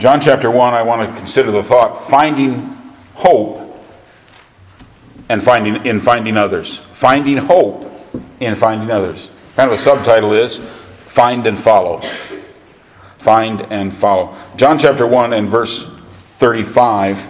John chapter 1, I want to consider the thought, finding hope and finding others. Finding hope in finding others. Kind of a subtitle is, Find and Follow. Find and follow. John chapter 1 and verse 35,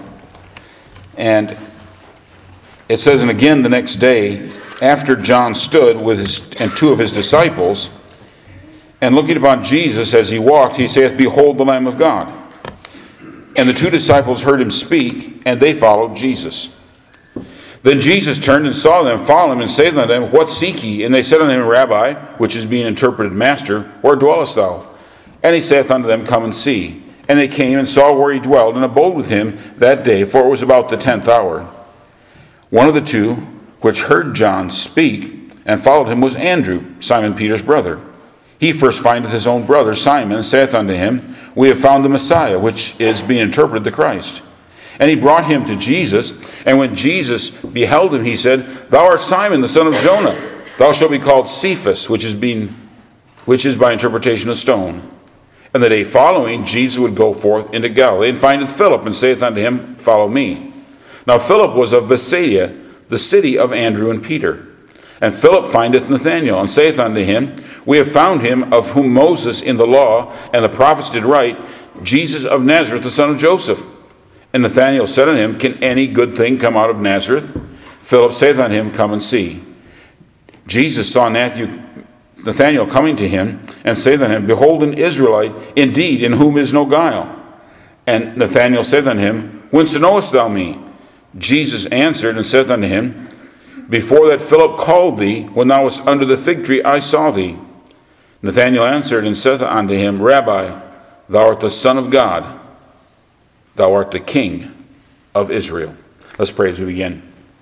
and it says, and again the next day, after John stood with and two of his disciples, and looking upon Jesus as he walked, he saith, Behold the Lamb of God. And the two disciples heard him speak, and they followed Jesus. Then Jesus turned and saw them follow him, and said unto them, What seek ye? And they said unto him, Rabbi, which is being interpreted, Master, where dwellest thou? And he saith unto them, Come and see. And they came and saw where he dwelled, and abode with him that day, for it was about the 10th hour. One of the two, which heard John speak, and followed him, was Andrew, Simon Peter's brother. He first findeth his own brother Simon, and saith unto him, We have found the Messiah, which is being interpreted the Christ. And he brought him to Jesus, and when Jesus beheld him, he said, Thou art Simon, the son of Jonah. Thou shalt be called Cephas, which is by interpretation a stone. And the day following, Jesus would go forth into Galilee, and findeth Philip, and saith unto him, Follow me. Now Philip was of Bethsaida, the city of Andrew and Peter. And Philip findeth Nathanael, and saith unto him, We have found him, of whom Moses in the law and the prophets did write, Jesus of Nazareth, the son of Joseph. And Nathanael said unto him, Can any good thing come out of Nazareth? Philip saith unto him, Come and see. Jesus saw Nathanael coming to him, and saith unto him, Behold an Israelite, indeed, in whom is no guile. And Nathanael saith unto him, Whence knowest thou me? Jesus answered and saith unto him, Before that Philip called thee, when thou wast under the fig tree, I saw thee. Nathanael answered and saith unto him, Rabbi, thou art the Son of God. Thou art the King of Israel. Let's pray as we begin.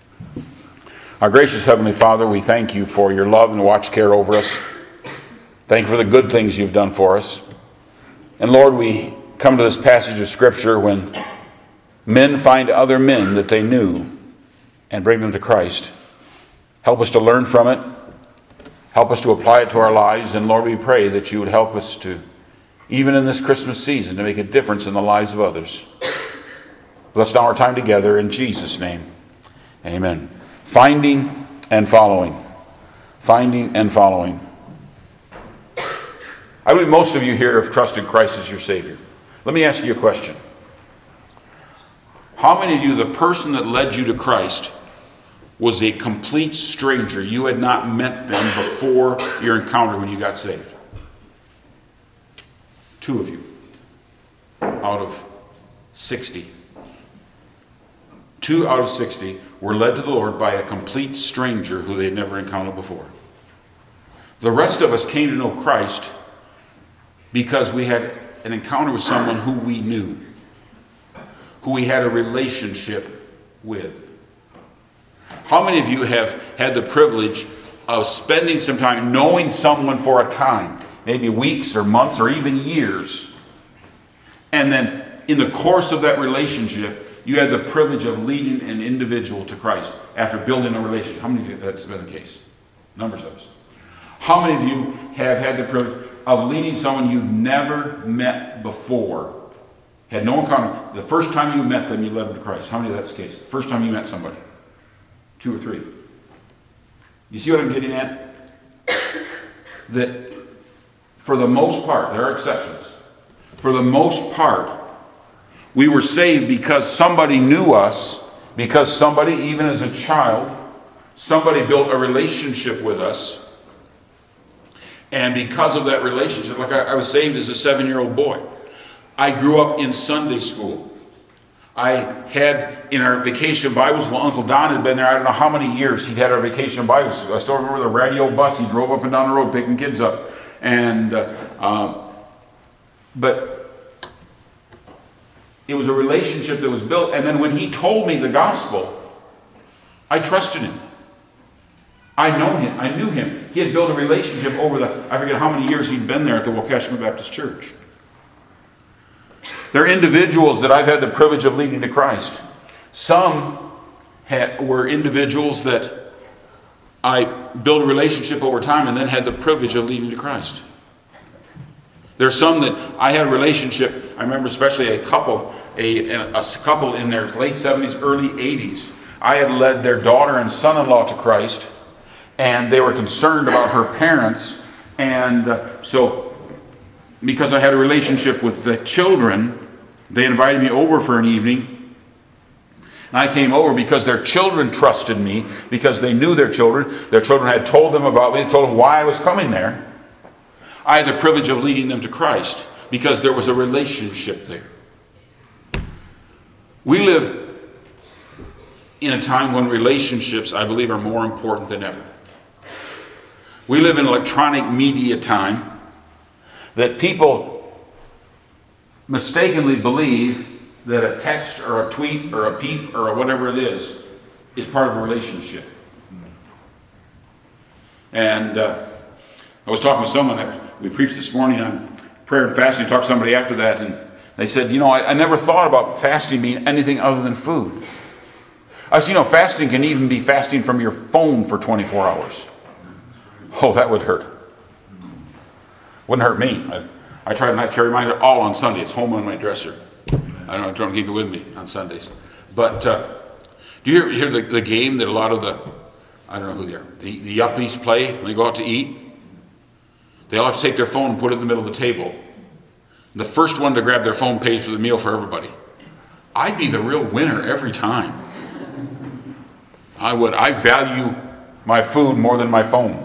Our gracious Heavenly Father, we thank you for your love and watch care over us. Thank you for the good things you've done for us. And Lord, we come to this passage of Scripture when men find other men that they knew and bring them to Christ. Help us to learn from it. Help us to apply it to our lives. And Lord, we pray that you would help us to, even in this Christmas season, to make a difference in the lives of others. Bless now our time together in Jesus' name. Amen. Finding and following. Finding and following. I believe most of you here have trusted Christ as your Savior. Let me ask you a question. How many of you, the person that led you to Christ was a complete stranger? You had not met them before your encounter when you got saved. 2 of you out of 60. 2 out of 60 were led to the Lord by a complete stranger who they had never encountered before. The rest of us came to know Christ because we had an encounter with someone who we knew, who we had a relationship with. How many of you have had the privilege of spending some time knowing someone for a time, maybe weeks or months or even years, and then in the course of that relationship, you had the privilege of leading an individual to Christ after building a relationship? How many of you that's been the case? Numbers of us. How many of you have had the privilege of leading someone you've never met before, had no encounter? The first time you met them, you led them to Christ. How many of that's the case? The first time you met somebody? 2 or 3. You see what I'm getting at? That for the most part, there are exceptions. For the most part, we were saved because somebody knew us, because somebody, even as a child, somebody built a relationship with us. And because of that relationship, like I was saved as a 7-year-old boy. I grew up in Sunday school. I had in our vacation Bibles, well, Uncle Don had been there, I don't know how many years he'd had our vacation Bibles. I still remember the radio bus, he drove up and down the road picking kids up. And, but it was a relationship that was built. And then when he told me the gospel, I trusted him. I knew him. He had built a relationship over I forget how many years he'd been there at the Waukesh Baptist Church. There are individuals that I've had the privilege of leading to Christ. Some were individuals that I built a relationship over time and then had the privilege of leading to Christ. There's some that I had a relationship. I remember especially a couple in their late 70s, early 80s. I had led their daughter and son-in-law to Christ, and they were concerned about her parents. And so because I had a relationship with the children, they invited me over for an evening. And I came over because their children trusted me, because they knew their children. Their children had told them about me, told them why I was coming there. I had the privilege of leading them to Christ because there was a relationship there. We live in a time when relationships, I believe, are more important than ever. We live in electronic media time that people mistakenly believe that a text or a tweet or a peep or whatever it is part of a relationship. And I was talking with someone, we preached this morning on prayer and fasting, talked to somebody after that, and they said, I never thought about fasting being anything other than food. I said, fasting can even be fasting from your phone for 24 hours. Oh, that would hurt. Wouldn't hurt me. I try to not carry mine at all on Sunday. It's home on my dresser. I don't keep it with me on Sundays. But do you hear the game that a lot of I don't know who they are, the yuppies play when they go out to eat? They all have to take their phone and put it in the middle of the table. The first one to grab their phone pays for the meal for everybody. I'd be the real winner every time. I would. I value my food more than my phone.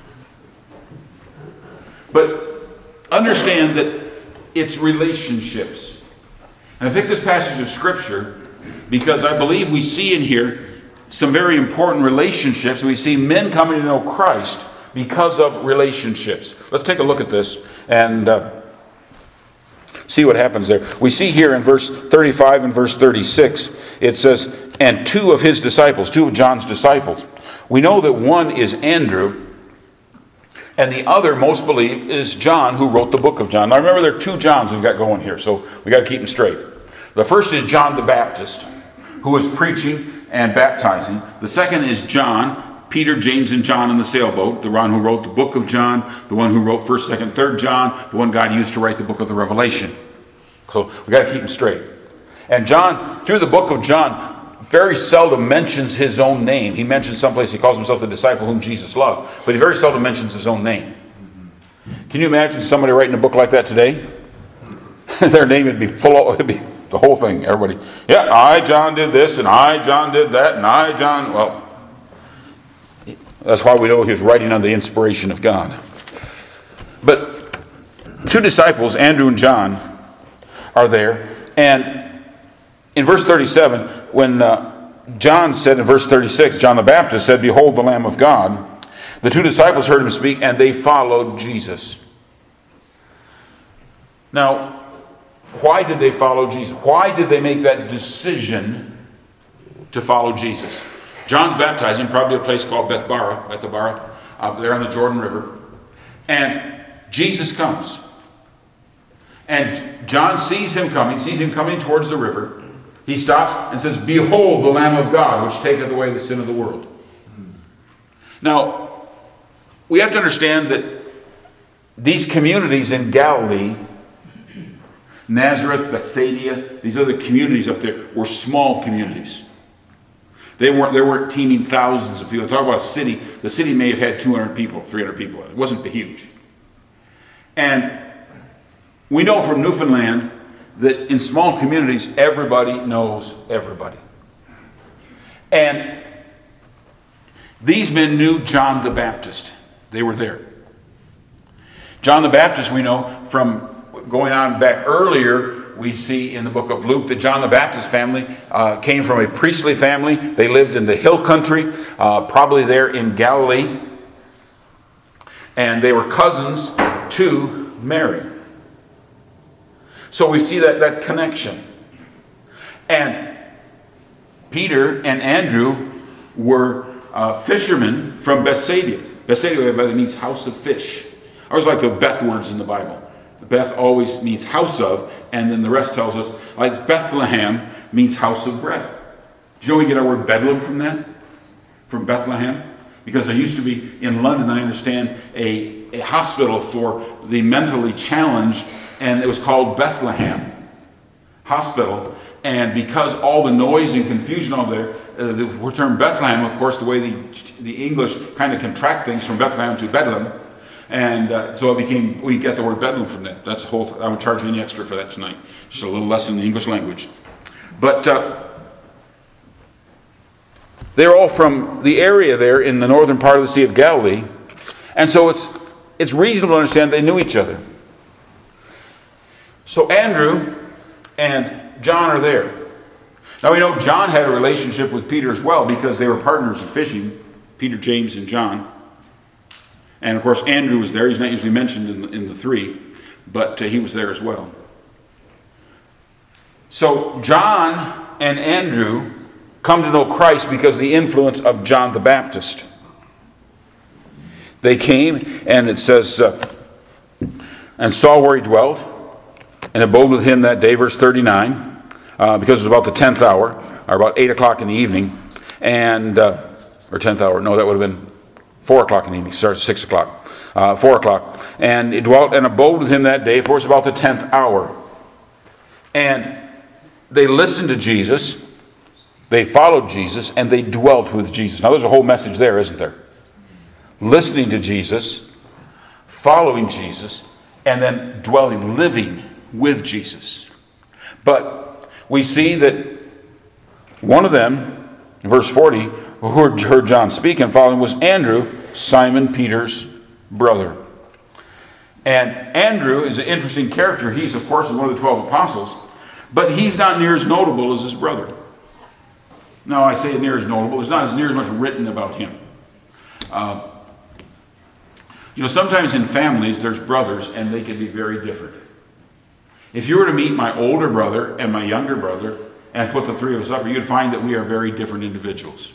But understand that it's relationships. And I picked this passage of Scripture because I believe we see in here some very important relationships. We see men coming to know Christ because of relationships. Let's take a look at this and see what happens there. We see here in verse 35 and verse 36, it says, and two of John's disciples. We know that one is Andrew, and the other, most believe, is John, who wrote the book of John. Now remember, there are two Johns we've got going here, so we got to keep them straight. The first is John the Baptist, who was preaching and baptizing. The second is John, Peter, James, and John in the sailboat, the one who wrote the book of John, the one who wrote 1st, 2nd, 3rd John, the one God used to write the book of the Revelation. So we got to keep them straight. And John, through the book of John, very seldom mentions his own name. He mentions someplace he calls himself the disciple whom Jesus loved, but he very seldom mentions his own name. Can you imagine somebody writing a book like that today? Their name would be it'd be the whole thing. Everybody, yeah, I, John, did this, and I, John, did that, and I, John, well, that's why we know he was writing under the inspiration of God. But two disciples, Andrew and John, are there, and in verse 37, when John said in verse 36, John the Baptist said, behold the Lamb of God, the two disciples heard him speak, and they followed Jesus. Now, why did they follow Jesus? Why did they make that decision to follow Jesus? John's baptizing, probably a place called Bethabara, up there on the Jordan River. And Jesus comes. And John sees him coming towards the river. He stops and says, behold the Lamb of God, which taketh away the sin of the world. Now, we have to understand that these communities in Galilee, Nazareth, Bethsaida, these other communities up there, were small communities. They weren't teeming thousands of people. Talk about a city. The city may have had 200 people, 300 people. It wasn't huge. And we know from Newfoundland that in small communities, everybody knows everybody. And these men knew John the Baptist. They were there. John the Baptist, we know from going on back earlier, we see in the book of Luke that John the Baptist family came from a priestly family. They lived in the hill country, probably there in Galilee. And they were cousins to Mary. So we see that connection. And Peter and Andrew were fishermen from Bethsaida. Bethsaida means house of fish. I always like the Beth words in the Bible. Beth always means house of, and then the rest tells us, like Bethlehem means house of bread. Do you know we get our word Bedlam from that? From Bethlehem? Because there used to be, in London, I understand, a hospital for the mentally challenged, and it was called Bethlehem Hospital. And because all the noise and confusion out there, the term Bethlehem, of course, the way the English kind of contract things from Bethlehem to Bedlam, and so we get the word Bedlam from that. That's the whole. I won't charge any extra for that tonight. Just a little lesson in the English language. But they're all from the area there in the northern part of the Sea of Galilee, and so it's reasonable to understand they knew each other. So Andrew and John are there. Now we know John had a relationship with Peter as well because they were partners in fishing, Peter, James, and John. And of course Andrew was there. He's not usually mentioned in the three, but he was there as well. So John and Andrew come to know Christ because of the influence of John the Baptist. They came, and it says, and saw where he dwelt, and abode with him that day, verse 39, because it was about the 10th hour, or about 8 o'clock in the evening, and, or 10th hour, no, that would have been 4 o'clock in the evening, starts at 6 o'clock, 4 o'clock, and he dwelt and abode with him that day, for it was about the 10th hour. And they listened to Jesus, they followed Jesus, and they dwelt with Jesus. Now there's a whole message there, isn't there? Listening to Jesus, following Jesus, and then dwelling, living with Jesus. But we see that one of them, in verse 40, who heard John speak and following, was Andrew, Simon Peter's brother. And Andrew is an interesting character. He's, of course, one of the 12 apostles, but he's not near as notable as his brother. Now, I say near as notable. There's not as near as much written about him. Sometimes in families, there's brothers, and they can be very different. If you were to meet my older brother and my younger brother and put the three of us up, you'd find that we are very different individuals.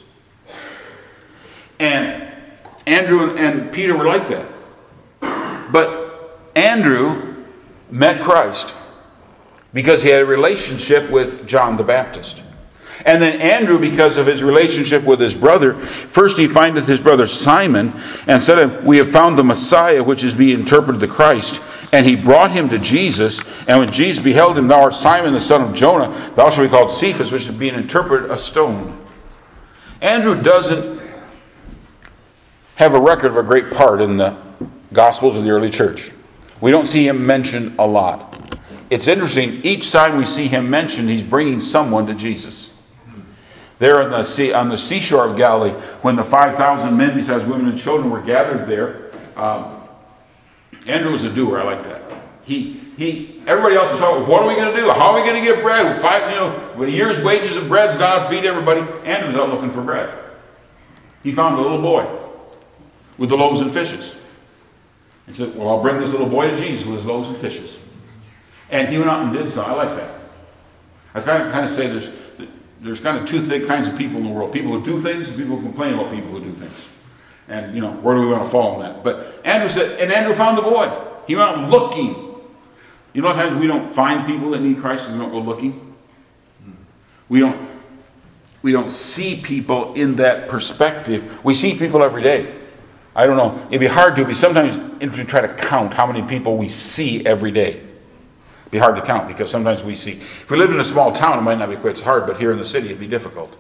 And Andrew and Peter were like that. But Andrew met Christ because he had a relationship with John the Baptist. And then Andrew, because of his relationship with his brother, first he findeth his brother Simon, and said to him, we have found the Messiah, which is being interpreted the Christ. And he brought him to Jesus, and when Jesus beheld him, thou art Simon the son of Jonah, thou shalt be called Cephas, which is being interpreted a stone. Andrew doesn't have a record of a great part in the Gospels of the early church. We don't see him mentioned a lot. It's interesting, each time we see him mentioned, he's bringing someone to Jesus. There on the seashore of Galilee, when the 5,000 men besides women and children were gathered there, Andrew was a doer. I like that. Everybody else was talking, what are we going to do? How are we going to get bread? With a year's wages of bread's gone to feed everybody. Andrew's out looking for bread. He found the little boy with the loaves and fishes. And said, well, I'll bring this little boy to Jesus with his loaves and fishes. And he went out and did so. I like that. I kind of say there's kind of two kinds of people in the world. People who do things and people who complain about people who do things. And, where do we want to fall on that? But Andrew found the boy. He went out looking. A lot of times we don't find people that need Christ and we don't go looking. We don't see people in that perspective. We see people every day. I don't know. It'd be hard to. It'd be sometimes interesting to try to count how many people we see every day. It'd be hard to count because sometimes we see. If we lived in a small town, it might not be quite so hard, but here in the city, it'd be difficult.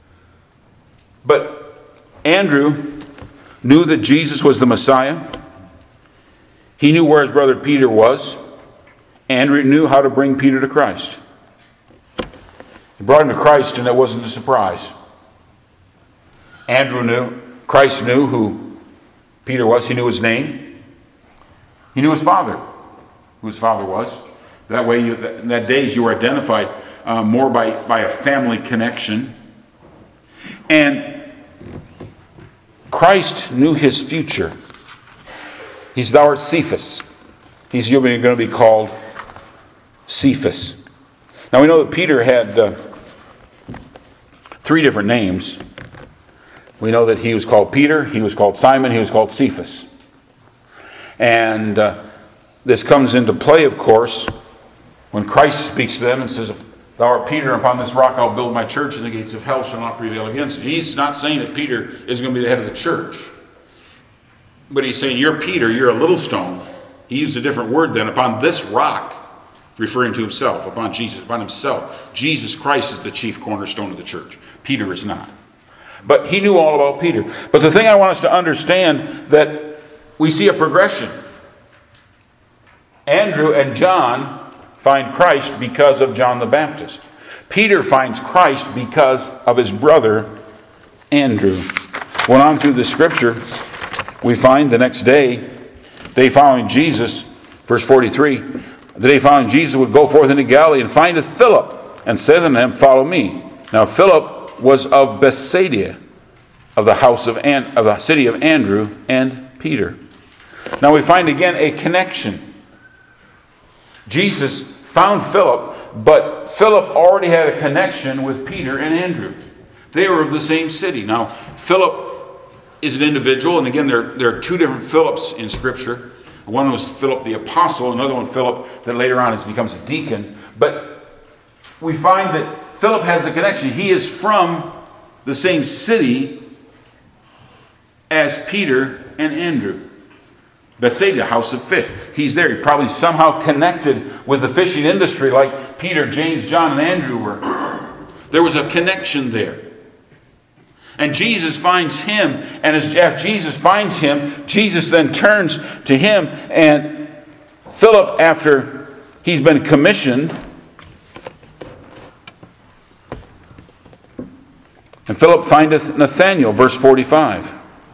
But Andrew knew that Jesus was the Messiah. He knew where his brother Peter was. Andrew knew how to bring Peter to Christ. He brought him to Christ, and it wasn't a surprise. Christ knew who Peter was. He knew his name. He knew his father, who his father was. That way, in that days, you were identified more by a family connection. And Christ knew his future. Thou art Cephas. He's going to be called Cephas. Now we know that Peter had 3 different names. We know that he was called Peter, he was called Simon, he was called Cephas. And this comes into play, of course, when Christ speaks to them and says, thou art Peter, and upon this rock I'll build my church, and the gates of hell shall not prevail against it. He's not saying that Peter is going to be the head of the church. But he's saying, you're Peter, you're a little stone. He used a different word then, upon this rock, referring to himself, upon Jesus, upon himself. Jesus Christ is the chief cornerstone of the church. Peter is not. But he knew all about Peter. But the thing I want us to understand, that we see a progression. Andrew and John find Christ because of John the Baptist. Peter finds Christ because of his brother Andrew. Went on through the scripture, we find the next day following Jesus, verse 43, the day following Jesus would go forth into Galilee and findeth Philip, and saith unto him, Follow me. Now Philip was of Bethsaida, of the house of the city of Andrew and Peter. Now we find again a connection. Jesus found Philip, but Philip already had a connection with Peter and Andrew. They were of the same city. Now Philip is an individual, and again there are two different Philips in Scripture. One was Philip the apostle, another one Philip that later on becomes a deacon. But we find that Philip has a connection. He is from the same city as Peter and Andrew. Bethsaida, house of fish. He's there. He probably somehow connected with the fishing industry like Peter, James, John, and Andrew were. There was a connection there. And Jesus finds him, and as Jesus finds him, Jesus then turns to him, and Philip, after he's been commissioned, and Philip findeth Nathanael, verse 45.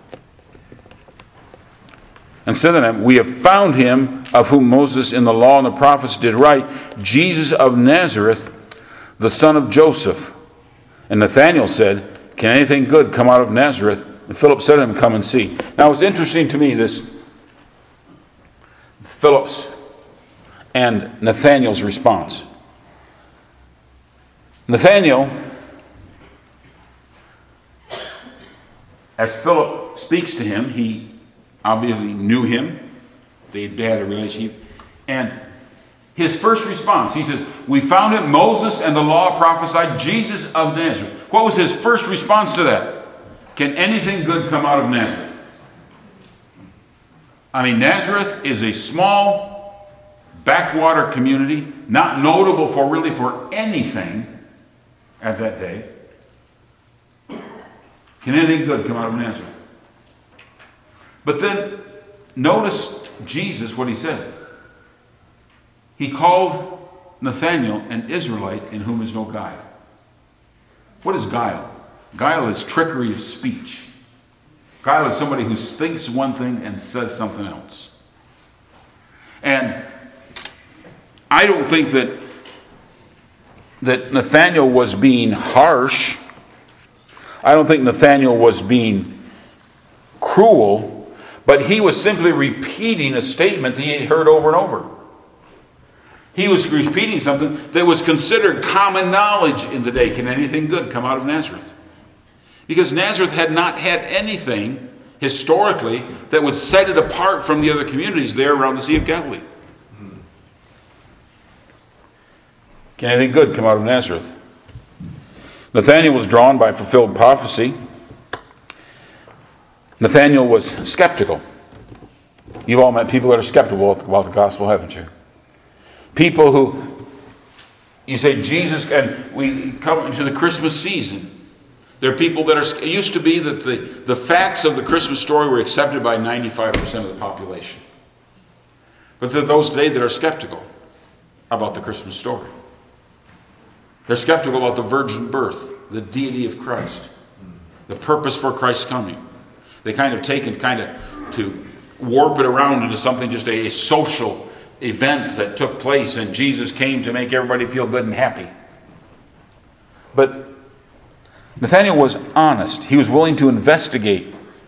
And said unto him, We have found him, of whom Moses in the law and the prophets did write, Jesus of Nazareth, the son of Joseph. And Nathanael said, Can anything good come out of Nazareth? And Philip said to him, Come and see. Now it's interesting to me, this Philip's and Nathanael's response. Nathanael, as Philip speaks to him, he obviously knew him. They had a relationship. And his first response, he says, We found it, Moses and the law prophesied, Jesus of Nazareth. What was his first response to that? Can anything good come out of Nazareth? I mean, Nazareth is a small backwater community, not notable for anything at that day. Can anything good come out of Nazareth? But then notice Jesus, what he said. He called Nathanael an Israelite in whom is no guile. What is guile? Guile is trickery of speech. Guile is somebody who thinks one thing and says something else. And I don't think that Nathanael was being harsh. I don't think Nathanael was being cruel. But he was simply repeating a statement that he had heard over and over. He was repeating something that was considered common knowledge in the day. Can anything good come out of Nazareth? Because Nazareth had not had anything historically that would set it apart from the other communities there around the Sea of Galilee. Can anything good come out of Nazareth? Nathanael was drawn by fulfilled prophecy. Nathanael was skeptical. You've all met people that are skeptical about the gospel, haven't you? People who, you say Jesus, and we come into the Christmas season. There are people that are, it used to be that the facts of the Christmas story were accepted by 95% of the population. But there are those today that are skeptical about the Christmas story. They're skeptical about the virgin birth, the deity of Christ, the purpose for Christ's coming. They kind of take and to warp it around into something, just a social event that took place, and Jesus came to make everybody feel good and happy. But Nathanael was honest. He was willing to investigate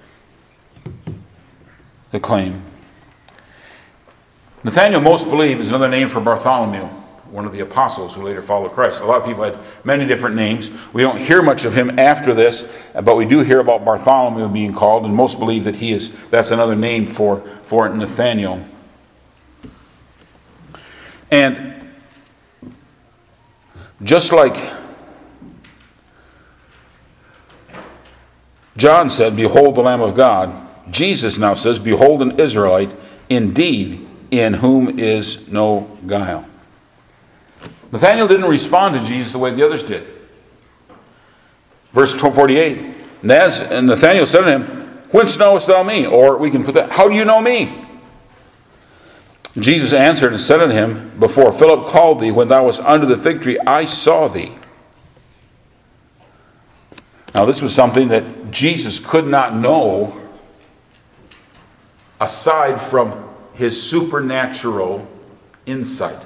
the claim. Nathanael, most believe, is another name for Bartholomew, one of the apostles who later followed Christ. A lot of people had many different names. We don't hear much of him after this, but we do hear about Bartholomew being called, and most believe that that's another name for Nathanael. And just like John said, Behold the Lamb of God, Jesus now says, Behold an Israelite, indeed in whom is no guile. Nathanael didn't respond to Jesus the way the others did. Verse 48, and Nathanael said to him, "Whence knowest thou me?" Or we can put that, "How do you know me?" Jesus answered and said unto him, "Before Philip called thee, when thou wast under the fig tree, I saw thee." Now this was something that Jesus could not know aside from his supernatural insight.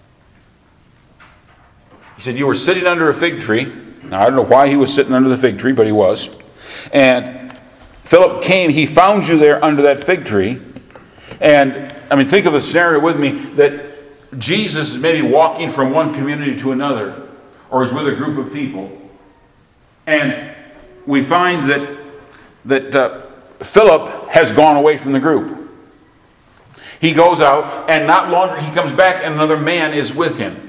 He said, "You were sitting under a fig tree." Now I don't know why he was sitting under the fig tree, but he was. And Philip came, he found you there under that fig tree. And I mean, think of the scenario with me that Jesus is maybe walking from one community to another, or is with a group of people. And we find that Philip has gone away from the group. He goes out, and not longer he comes back, and another man is with him.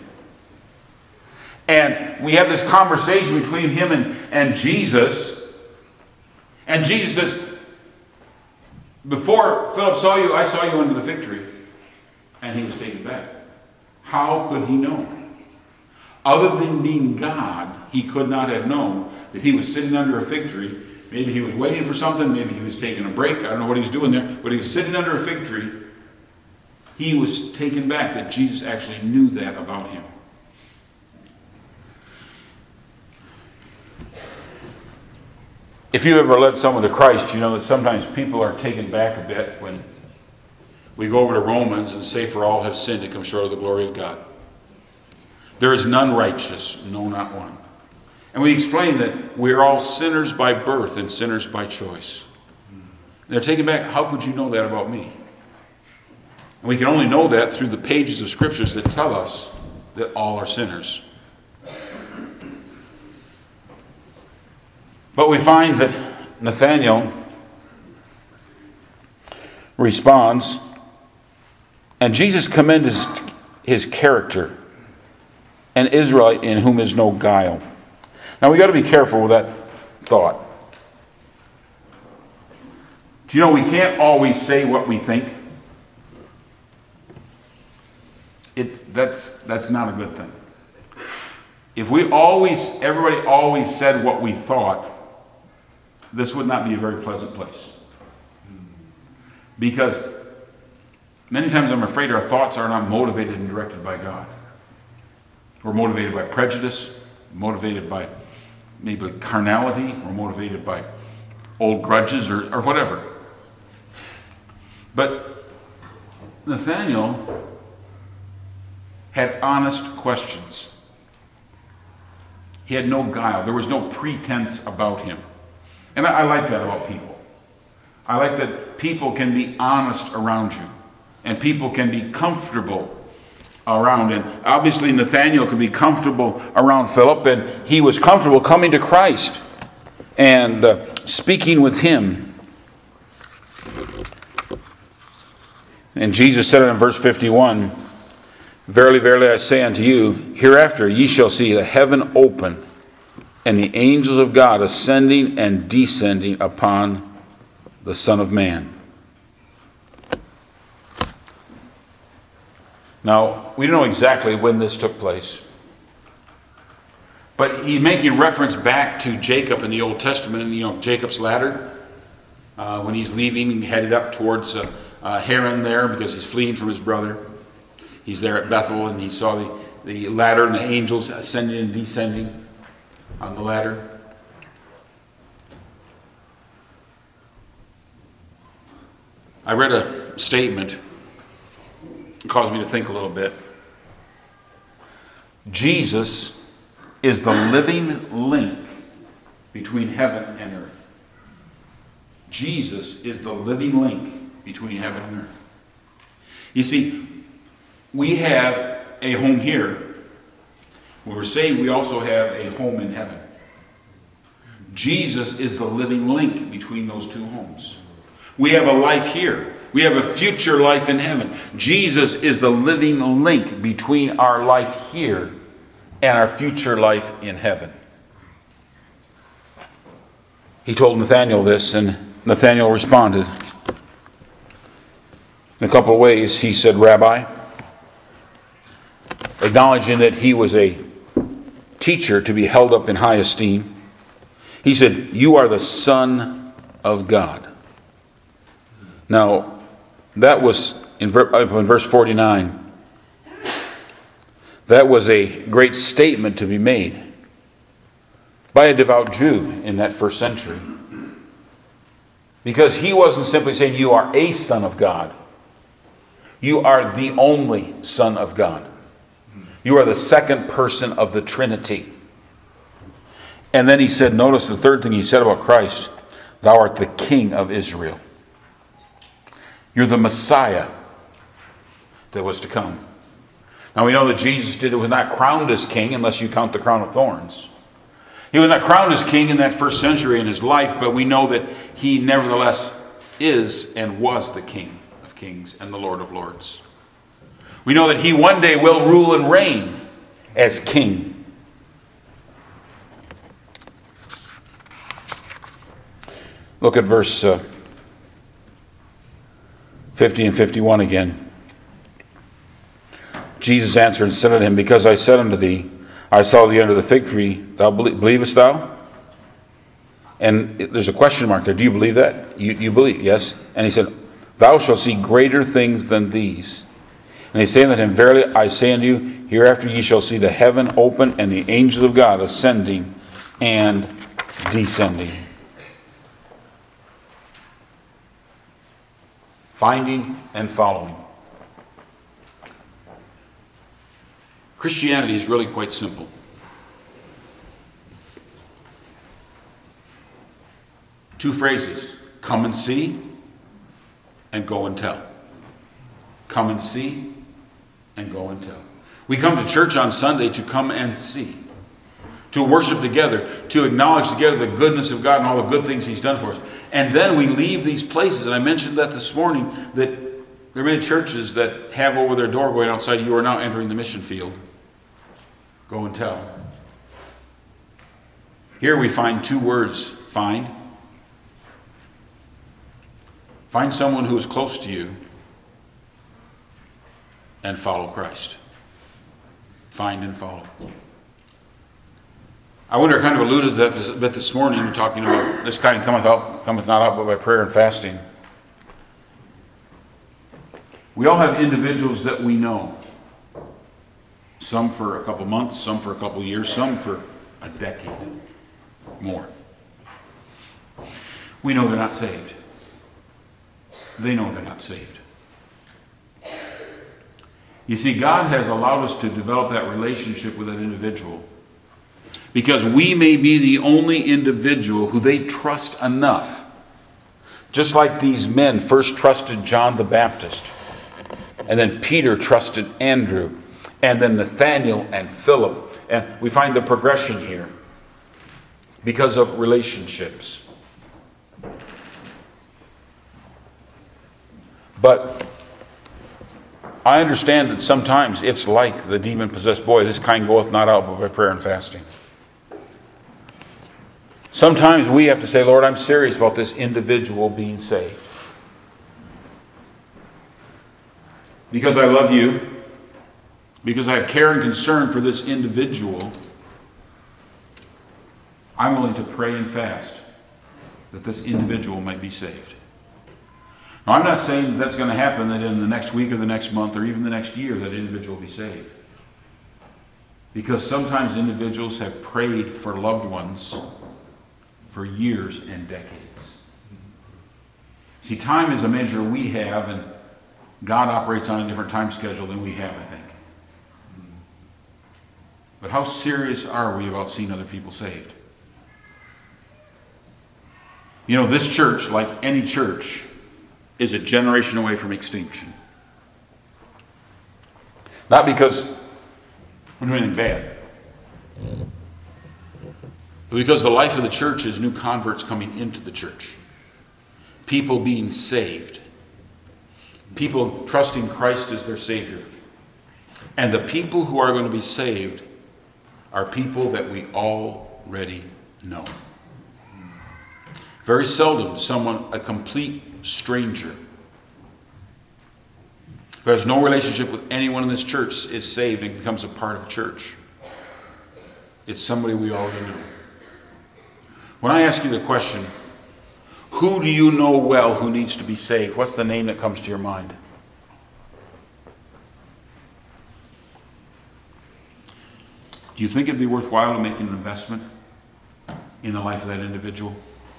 And we have this conversation between him and Jesus. And Jesus says, "Before Philip saw you, I saw you under the fig tree." And he was taken back. How could he know? Other than being God, he could not have known that he was sitting under a fig tree. Maybe he was waiting for something. Maybe he was taking a break. I don't know what he was doing there. But he was sitting under a fig tree. He was taken back that Jesus actually knew that about him. If you ever led someone to Christ, you know that sometimes people are taken back a bit when we go over to Romans and say, "For all have sinned and come short of the glory of God. There is none righteous, no, not one." And we explain that we are all sinners by birth and sinners by choice. And they're taken back. How could you know that about me? And we can only know that through the pages of Scriptures that tell us that all are sinners. But we find that Nathanael responds, and Jesus commends his character, an Israelite in whom is no guile. Now we got to be careful with that thought. Do you know we can't always say what we think? That's not a good thing. If everybody always said what we thought, this would not be a very pleasant place. Because many times I'm afraid our thoughts are not motivated and directed by God. We're motivated by prejudice, motivated by maybe carnality, or motivated by old grudges or whatever. But Nathanael had honest questions. He had no guile. There was no pretense about him. And I like that about people. I like that people can be honest around you. And people can be comfortable around. And obviously Nathanael could be comfortable around Philip. And he was comfortable coming to Christ and speaking with him. And Jesus said it in verse 51, "Verily, verily, I say unto you, hereafter ye shall see the heaven open, and the angels of God ascending and descending upon the Son of Man." Now, we don't know exactly when this took place, but he's making reference back to Jacob in the Old Testament, Jacob's ladder, when he's leaving, headed up towards Haran there, because he's fleeing from his brother. He's there at Bethel, and he saw the ladder and the angels ascending and descending on the ladder. I read a statement. It caused me to think a little bit. Jesus is the living link between heaven and earth. Jesus is the living link between heaven and earth. You see, we have a home here. When we're saved, we also have a home in heaven. Jesus is the living link between those two homes. We have a life here. We have a future life in heaven. Jesus is the living link between our life here and our future life in heaven. He told Nathanael this, and Nathanael responded. in a couple of ways. He said, Rabbi, acknowledging that he was a teacher to be held up in high esteem. He said, you are the Son of God. Now, that was in verse 49. That was a great statement to be made by a devout Jew in that first century. Because he wasn't simply saying you are a son of God. You are the only Son of God. You are the second person of the Trinity. And then he said, notice the third thing he said about Christ, thou art the King of Israel. You're the Messiah that was to come. Now we know that Jesus was not crowned as king unless you count the crown of thorns. He was not crowned as king in that first century in his life, but we know that he nevertheless is and was the King of kings and the Lord of lords. We know that he one day will rule and reign as king. Look at verse 50 and 51 again. Jesus answered and said unto him, because I said unto thee, I saw thee under the fig tree, thou believest thou? And there's a question mark there. Do you believe that? You believe, yes. And he said, thou shalt see greater things than these. And he said unto him, verily I say unto you, hereafter ye shall see the heaven open and the angels of God ascending and descending. Finding and following. Christianity is really quite simple. Two phrases: come and see and go and tell. Come and see and go and tell. We come to church on Sunday to come and see, to worship together, to acknowledge together the goodness of God and all the good things he's done for us. And then we leave these places, and I mentioned that this morning, that there are many churches that have over their door going outside, you are now entering the mission field. Go and tell. Here we find two words: find. Find someone who is close to you and follow Christ. Find and follow. I wonder, I kind of alluded to that a bit this morning, talking about this kind cometh not out but by prayer and fasting. We all have individuals that we know. Some for a couple months, some for a couple years, some for a decade more. We know they're not saved. They know they're not saved. You see, God has allowed us to develop that relationship with that individual because we may be the only individual who they trust enough. Just like these men first trusted John the Baptist, and then Peter trusted Andrew, and then Nathaniel and Philip. And we find the progression here because of relationships. But I understand that sometimes it's like the demon-possessed boy, this kind goeth not out but by prayer and fasting. Sometimes we have to say, Lord, I'm serious about this individual being saved. Because I love you, because I have care and concern for this individual, I'm willing to pray and fast that this individual might be saved. Now, I'm not saying that that's going to happen, that in the next week or the next month or even the next year that individual will be saved. Because sometimes individuals have prayed for loved ones for years and decades. See, time is a measure we have, and God operates on a different time schedule than we have, I think. But how serious are we about seeing other people saved? You know, this church, like any church, is a generation away from extinction. Not because we're doing anything bad, but because the life of the church is new converts coming into the church. People being saved. People trusting Christ as their Savior. And the people who are going to be saved are people that we already know. Very seldom someone, a complete stranger, who has no relationship with anyone in this church is saved and becomes a part of the church. It's somebody we already know. When I ask you the question, who do you know well who needs to be saved? What's the name that comes to your mind? Do you think it'd be worthwhile to make an investment in the life of that individual?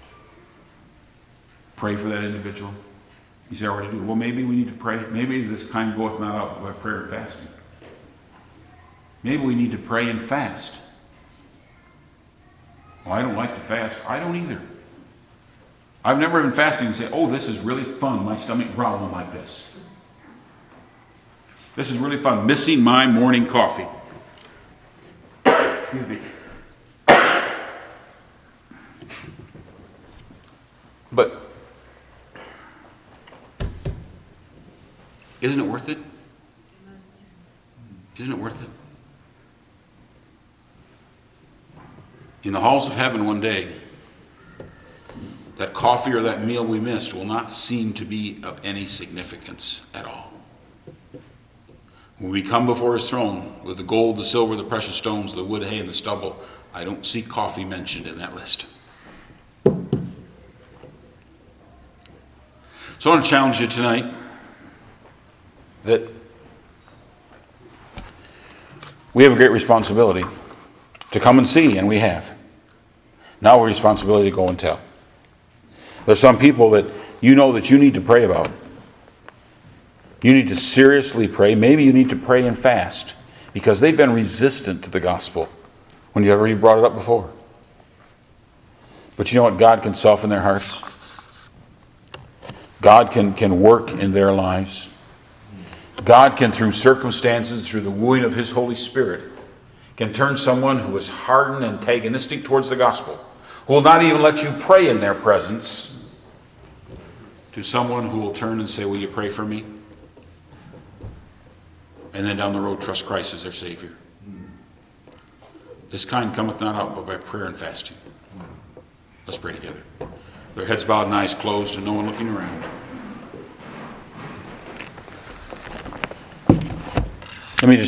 Pray for that individual? You say, I already do. Well, maybe we need to pray. Maybe this kind goeth not out by prayer and fasting. Maybe we need to pray and fast. Well, I don't like to fast. I don't either. I've never been fasting and say, oh, this is really fun. My stomach growling like this. This is really fun. Missing my morning coffee. Excuse me. But isn't it worth it? Isn't it worth it? In the halls of heaven one day, that coffee or that meal we missed will not seem to be of any significance at all. When we come before his throne with the gold, the silver, the precious stones, the wood, hay, and the stubble, I don't see coffee mentioned in that list. So I want to challenge you tonight that we have a great responsibility to come and see, and we have. Now we're responsibility to go and tell. There's some people that you know that you need to pray about. You need to seriously pray. Maybe you need to pray and fast because they've been resistant to the gospel when you ever even brought it up before. But you know what? God can soften their hearts. God can work in their lives. God can, through circumstances, through the wooing of his Holy Spirit, can turn someone who is hardened and antagonistic towards the gospel, who will not even let you pray in their presence, to someone who will turn and say, will you pray for me? And then down the road, trust Christ as their Savior. This kind cometh not out but by prayer and fasting. Let's pray together. Their heads bowed and eyes closed and no one looking around. Let me just